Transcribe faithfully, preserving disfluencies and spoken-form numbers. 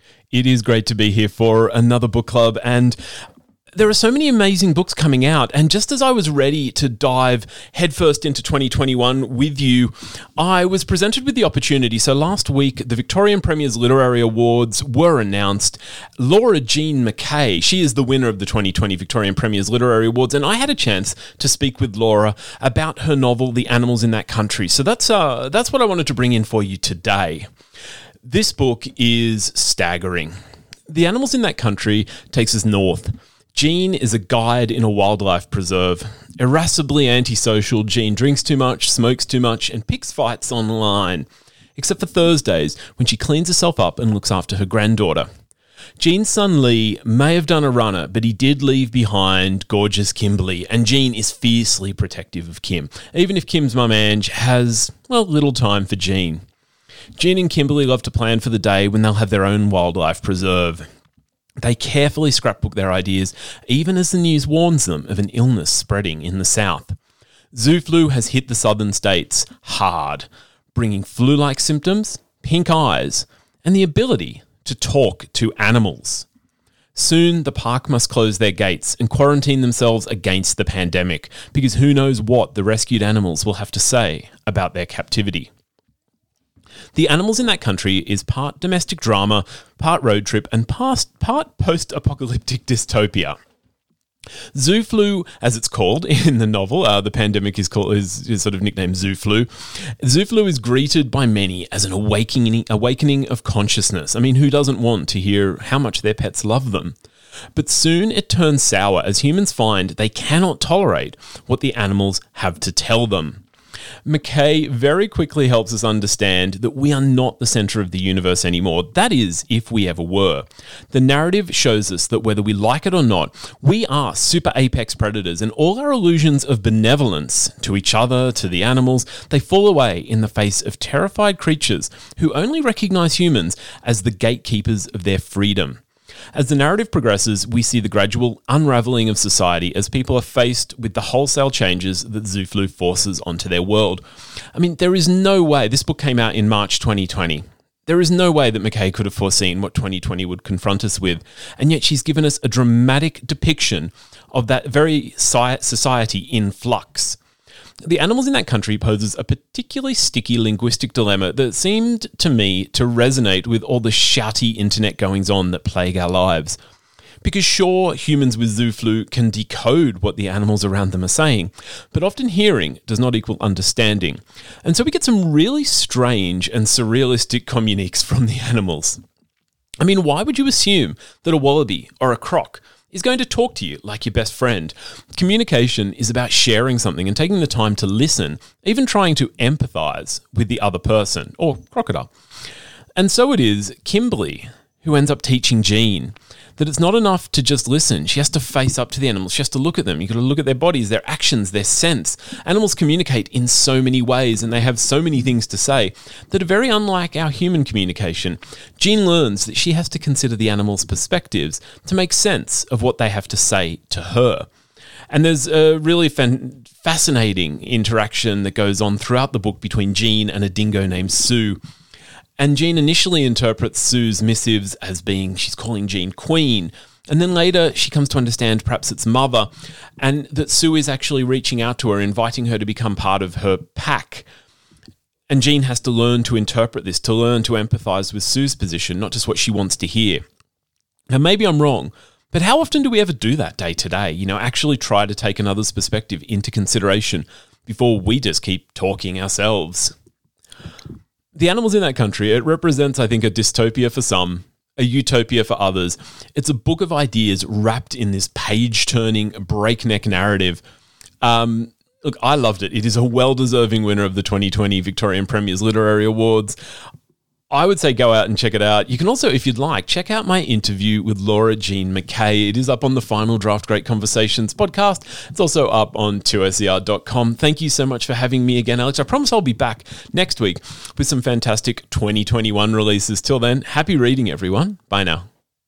It is great to be here for another book club, and there are so many amazing books coming out, and just as I was ready to dive headfirst into twenty twenty-one with you, I was presented with the opportunity. So last week, the Victorian Premier's Literary Awards were announced. Laura Jean McKay, she is the winner of the twenty twenty Victorian Premier's Literary Awards, and I had a chance to speak with Laura about her novel, The Animals in That Country. So that's uh, that's what I wanted to bring in for you today. This book is staggering. The Animals in That Country takes us north. Jean is a guide in a wildlife preserve. Irascibly antisocial, Jean drinks too much, smokes too much, and picks fights online. Except for Thursdays, when she cleans herself up and looks after her granddaughter. Jean's son Lee may have done a runner, but he did leave behind gorgeous Kimberly, and Jean is fiercely protective of Kim, even if Kim's mum Ange has, well, little time for Jean. Jean and Kimberly love to plan for the day when they'll have their own wildlife preserve. They carefully scrapbook their ideas, even as the news warns them of an illness spreading in the south. Zoo flu has hit the southern states hard, bringing flu-like symptoms, pink eyes, and the ability to talk to animals. Soon, the park must close their gates and quarantine themselves against the pandemic, because who knows what the rescued animals will have to say about their captivity. The Animals in That Country is part domestic drama, part road trip, and past, part post-apocalyptic dystopia. Zoo flu, as it's called in the novel, uh, the pandemic is called is, is sort of nicknamed Zoo flu. Zoo flu is greeted by many as an awakening, awakening of consciousness. I mean, who doesn't want to hear how much their pets love them? But soon it turns sour as humans find they cannot tolerate what the animals have to tell them. McKay very quickly helps us understand that we are not the centre of the universe anymore. That is, if we ever were. The narrative shows us that whether we like it or not, we are super apex predators, and all our illusions of benevolence to each other, to the animals, they fall away in the face of terrified creatures who only recognise humans as the gatekeepers of their freedom. As the narrative progresses, we see the gradual unravelling of society as people are faced with the wholesale changes that Zoo flu forces onto their world. I mean, there is no way, this book came out in March twenty twenty. There is no way that McKay could have foreseen what twenty twenty would confront us with, and yet she's given us a dramatic depiction of that very society in flux. The Animals in That Country poses a particularly sticky linguistic dilemma that seemed to me to resonate with all the shouty internet goings-on that plague our lives. Because sure, humans with zoo flu can decode what the animals around them are saying, but often hearing does not equal understanding. And so we get some really strange and surrealistic communiques from the animals. I mean, why would you assume that a wallaby or a croc is going to talk to you like your best friend? Communication is about sharing something and taking the time to listen, even trying to empathise with the other person, or crocodile. And so it is Kimberly who ends up teaching Jean that it's not enough to just listen. She has to face up to the animals. She has to look at them. You've got to look at their bodies, their actions, their sense. Animals communicate in so many ways, and they have so many things to say that are very unlike our human communication. Jean learns that she has to consider the animals' perspectives to make sense of what they have to say to her. And there's a really fan- fascinating interaction that goes on throughout the book between Jean and a dingo named Sue. And Jean initially interprets Sue's missives as being, she's calling Jean Queen. And then later she comes to understand perhaps it's mother, and that Sue is actually reaching out to her, inviting her to become part of her pack. And Jean has to learn to interpret this, to learn to empathise with Sue's position, not just what she wants to hear. Now, maybe I'm wrong, but how often do we ever do that day to day? You know, actually try to take another's perspective into consideration before we just keep talking ourselves. The Animals in That Country, it represents, I think, a dystopia for some, a utopia for others. It's a book of ideas wrapped in this page-turning, breakneck narrative. Um, look, I loved it. It is a well-deserving winner of the twenty twenty Victorian Premier's Literary Awards. I would say go out and check it out. You can also, if you'd like, check out my interview with Laura Jean McKay. It is up on the Final Draft Great Conversations podcast. It's also up on two S E R dot com. Thank you so much for having me again, Alex. I promise I'll be back next week with some fantastic twenty twenty-one releases. Till then, happy reading, everyone. Bye now.